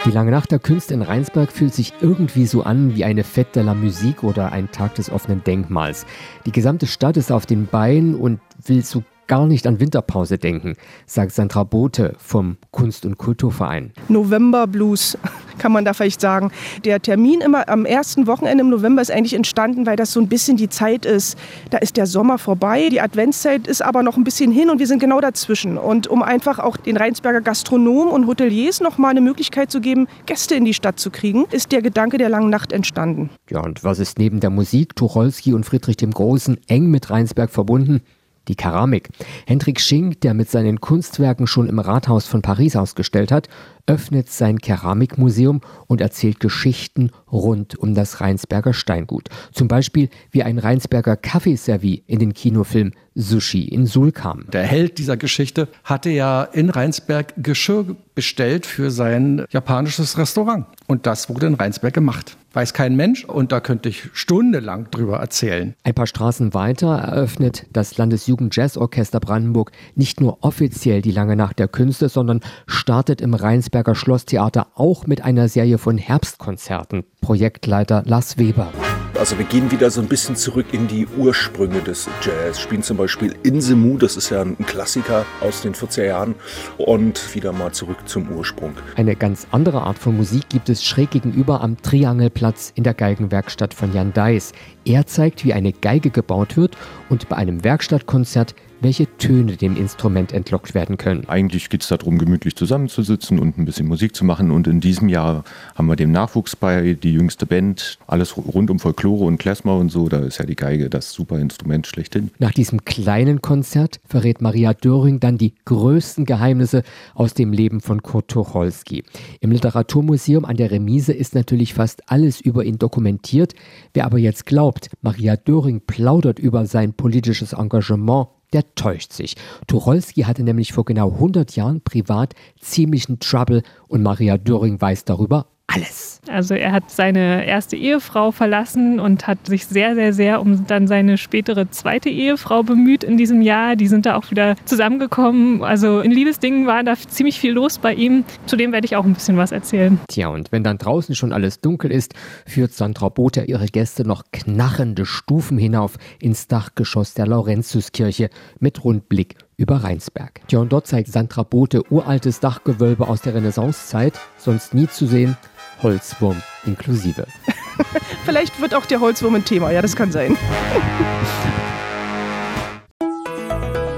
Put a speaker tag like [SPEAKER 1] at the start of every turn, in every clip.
[SPEAKER 1] Die Lange Nacht der Künste in Rheinsberg fühlt sich irgendwie so an wie eine Fête de la Musique oder ein Tag des offenen Denkmals. Die gesamte Stadt ist auf den Beinen und will so gar nicht an Winterpause denken, sagt Sandra Bothe vom Kunst- und Kulturverein.
[SPEAKER 2] November Blues, kann man da vielleicht sagen. Der Termin immer am ersten Wochenende im November ist eigentlich entstanden, weil das so ein bisschen die Zeit ist. Da ist der Sommer vorbei, die Adventszeit ist aber noch ein bisschen hin und wir sind genau dazwischen. Und um einfach auch den Rheinsberger Gastronomen und Hoteliers noch mal eine Möglichkeit zu geben, Gäste in die Stadt zu kriegen, ist der Gedanke der Langen Nacht entstanden.
[SPEAKER 1] Ja, und was ist neben der Musik, Tucholsky und Friedrich dem Großen eng mit Rheinsberg verbunden? Die Keramik. Hendrik Schink, der mit seinen Kunstwerken schon im Rathaus von Paris ausgestellt hat, öffnet sein Keramikmuseum und erzählt Geschichten rund um das Rheinsberger Steingut. Zum Beispiel, wie ein Rheinsberger Kaffeeservie in den Kinofilm Sushi in Suhl kam.
[SPEAKER 3] Der Held dieser Geschichte hatte ja in Rheinsberg Geschirr bestellt für sein japanisches Restaurant. Und das wurde in Rheinsberg gemacht. Weiß kein Mensch und da könnte ich stundenlang drüber erzählen.
[SPEAKER 1] Ein paar Straßen weiter eröffnet das Landesjugend-Jazz-Orchester Brandenburg nicht nur offiziell die Lange Nacht der Künste, sondern startet im Rheinsberger Schlosstheater auch mit einer Serie von Herbstkonzerten. Projektleiter Lars Weber.
[SPEAKER 4] Also wir gehen wieder so ein bisschen zurück in die Ursprünge des Jazz, spielen zum Beispiel Innsemu, das ist ja ein Klassiker aus den 40er Jahren, und wieder mal zurück zum Ursprung.
[SPEAKER 1] Eine ganz andere Art von Musik gibt es schräg gegenüber am Triangelplatz in der Geigenwerkstatt von Jan Deiss. Er zeigt, wie eine Geige gebaut wird und bei einem Werkstattkonzert welche Töne dem Instrument entlockt werden können.
[SPEAKER 5] Eigentlich geht es darum, gemütlich zusammenzusitzen und ein bisschen Musik zu machen. Und in diesem Jahr haben wir dem Nachwuchs bei, die jüngste Band, alles rund um Folklore und Klezmer und so. Da ist ja die Geige das super Instrument schlechthin.
[SPEAKER 1] Nach diesem kleinen Konzert verrät Maria Döring dann die größten Geheimnisse aus dem Leben von Kurt Tucholsky. Im Literaturmuseum an der Remise ist natürlich fast alles über ihn dokumentiert. Wer aber jetzt glaubt, Maria Döring plaudert über sein politisches Engagement, der täuscht sich. Tucholsky hatte nämlich vor genau 100 Jahren privat ziemlichen Trouble und Maria Döring weiß darüber alles.
[SPEAKER 6] Also er hat seine erste Ehefrau verlassen und hat sich sehr, sehr, sehr um dann seine spätere zweite Ehefrau bemüht in diesem Jahr. Die sind da auch wieder zusammengekommen. Also in Liebesdingen war da ziemlich viel los bei ihm. Zudem werde ich auch ein bisschen was erzählen.
[SPEAKER 1] Tja, und wenn dann draußen schon alles dunkel ist, führt Sandra Bothe ihre Gäste noch knarrende Stufen hinauf ins Dachgeschoss der Laurentiuskirche mit Rundblick über Rheinsberg. Tja, und dort zeigt Sandra Bothe uraltes Dachgewölbe aus der Renaissancezeit, sonst nie zu sehen, Holzwurm inklusive.
[SPEAKER 2] Vielleicht wird auch der Holzwurm ein Thema, ja, das kann sein.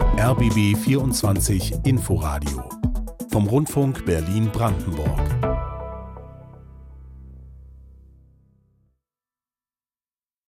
[SPEAKER 7] RBB 24 Inforadio vom Rundfunk Berlin-Brandenburg.